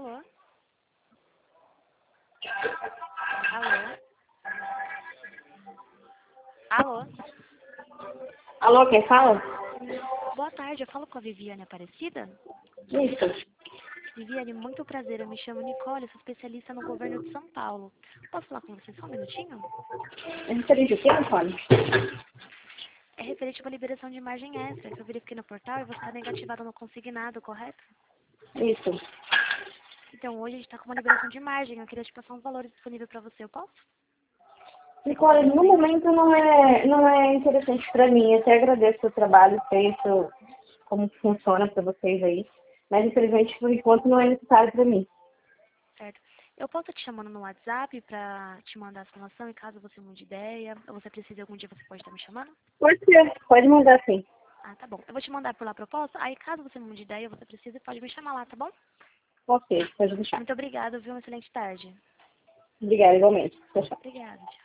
Alô? Alô? Alô? Alô, quem fala? Boa tarde, eu falo com a Viviane Aparecida. Isso. Viviane, muito prazer, eu me chamo Nicole, sou especialista no governo de São Paulo. Posso falar com você só um minutinho? É referente ao que, Nicole? É referente a uma liberação de margem extra, que eu verifiquei no portal e você está negativado no consignado, correto? Isso. Então, hoje a gente está com uma liberação de margem, eu queria te passar uns valores disponíveis para você, eu posso? Nicole, no momento não é interessante para mim. Eu até agradeço o trabalho feito, como funciona para vocês aí. Mas, infelizmente, por enquanto, não é necessário para mim. Certo. Eu posso te chamando no WhatsApp para te mandar a informação e caso você mude de ideia, ou você precise algum dia, você pode estar me chamando? Pode ser. Pode mandar sim. Ah, tá bom. Eu vou te mandar por lá a proposta, aí caso você mude de ideia, você precise, pode me chamar lá, tá bom? Ok, pode deixar. Muito obrigada, viu? Uma excelente tarde. Obrigada, igualmente. Tchau, tchau. Obrigada. Tchau.